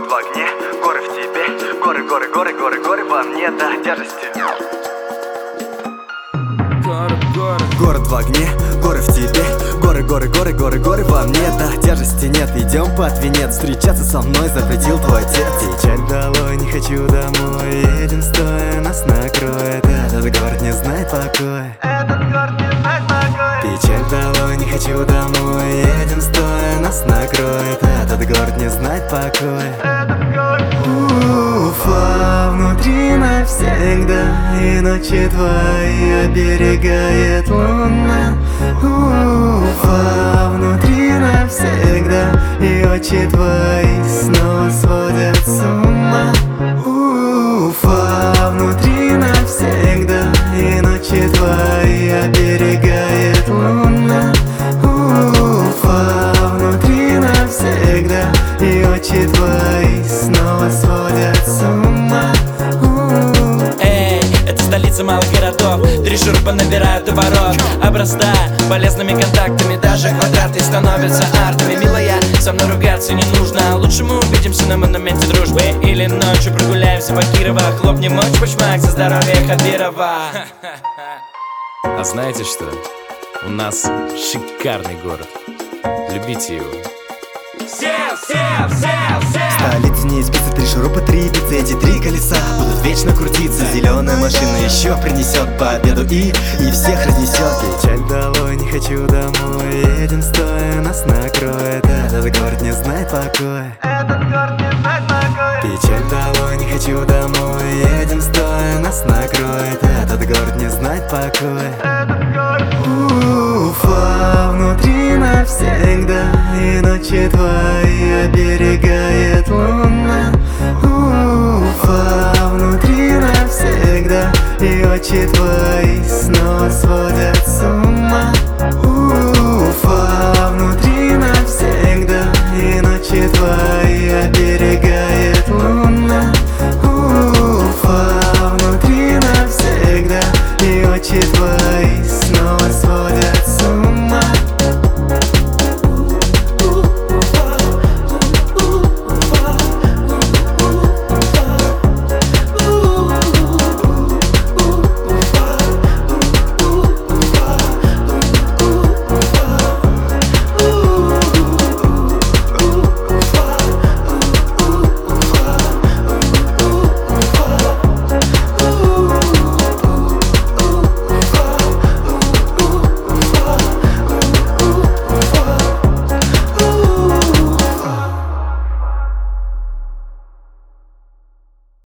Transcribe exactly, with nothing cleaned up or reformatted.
Город в огне, горы в тебе. Горы, горы, горы, горы, горы во мне до тяжести. Город, город. Город в огне, горы в тебе. Горы, горы, горы, горы, горы во мне. Да, тяжести нет, идем под венец. Встречаться со мной запретил твой отец. Печаль долой, не хочу домой. Едем стоя, нас накроет. Этот город не знает покоя. Этот город не знает покоя. Печаль долой, не хочу домой. Едем стоя, нас накроет. Этот город не знает покоя. Этот город. Уфа внутри навсегда, и ночи твои оберегает луна. Уфа внутри навсегда, и очи твои снова сводят с ума. Уфа внутри навсегда, и ночи твои оберегает луна. Уфа внутри навсегда, и очи твои снова сводят с ума. Эй, это столица малых городов. Три шурупа набирают у ворот, обрастая полезными контактами. Даже квадраты становятся артами. Милая, со мной ругаться не нужно. Лучше мы увидимся на монументе дружбы, или ночью прогуляемся по Кирова. Хлопнем ночь башмак за здоровье Хабирова. А знаете что? У нас шикарный город. Любите его. Все, все, все, все. Столица не спицы, три шурупа, три пиццы. Эти три колеса будут вечно крутиться. Зеленая машина еще принесет победу и, и всех разнесет. Печаль долой, не хочу домой. Едем стоя, нас накроет. Этот город не знает покоя. Этот город не знает покоя. Печаль долой, не хочу домой. Едем стоя, нас накроет. Этот город не знает покоя. Этот город. Уфа внутри навсегда, и ночи твои оберегает луна. Уфа внутри навсегда, и очи твои снова сводят с ума. Уфа внутри навсегда, и ночи твои оберегает луна. Уфа внутри навсегда, и очи твои